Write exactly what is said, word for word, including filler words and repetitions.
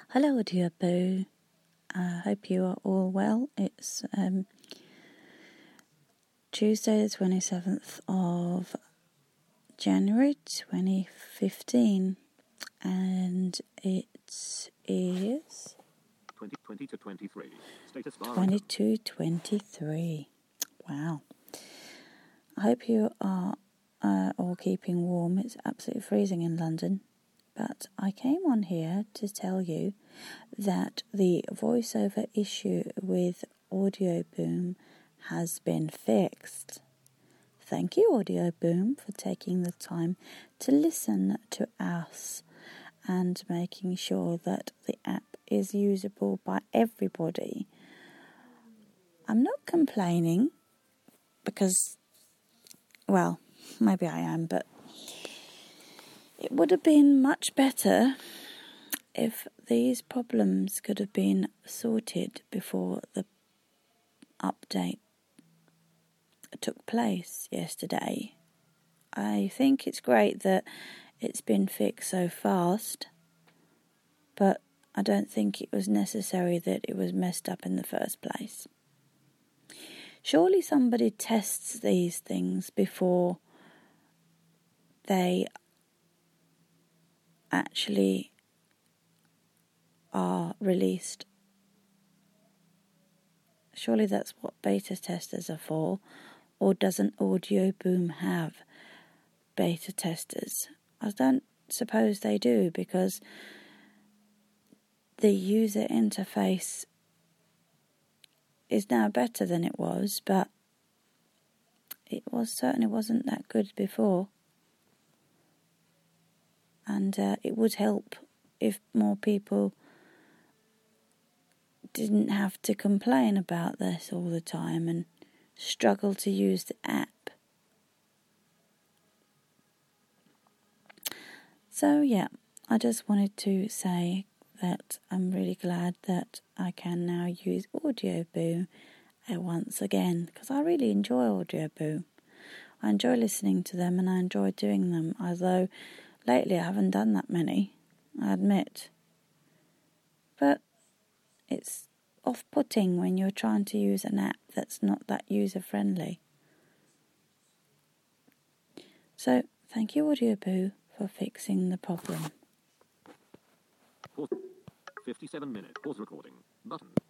Hello, dear Boo. I hope you are all well. It's um, Tuesday, the twenty-seventh of January, twenty fifteen, and it is twenty to twenty-three. Status bar twenty-two twenty-three. Wow. I hope you are uh, all keeping warm. It's absolutely freezing in London. But I came on here to tell you that the voiceover issue with Audio Boom has been fixed. Thank you, Audio Boom, for taking the time to listen to us and making sure that the app is usable by everybody. I'm not complaining because, well, maybe I am, but it would have been much better if these problems could have been sorted before the update took place yesterday. I think it's great that it's been fixed so fast, but I don't think it was necessary that it was messed up in the first place. Surely somebody tests these things before they actually are released. Surely that's what beta testers are for, or doesn't Audio Boom have beta testers? I don't suppose they do, because the user interface is now better than it was, but it was certainly wasn't that good before. And uh, it would help if more people didn't have to complain about this all the time and struggle to use the app. So yeah, I just wanted to say that I'm really glad that I can now use Audio Boom once again, because I really enjoy Audio Boom. I enjoy listening to them and I enjoy doing them, although lately I haven't done that many, I admit. But it's off-putting when you're trying to use an app that's not that user-friendly. So, thank you, Audio Boo, for fixing the problem. fifty-seven minute pause recording button.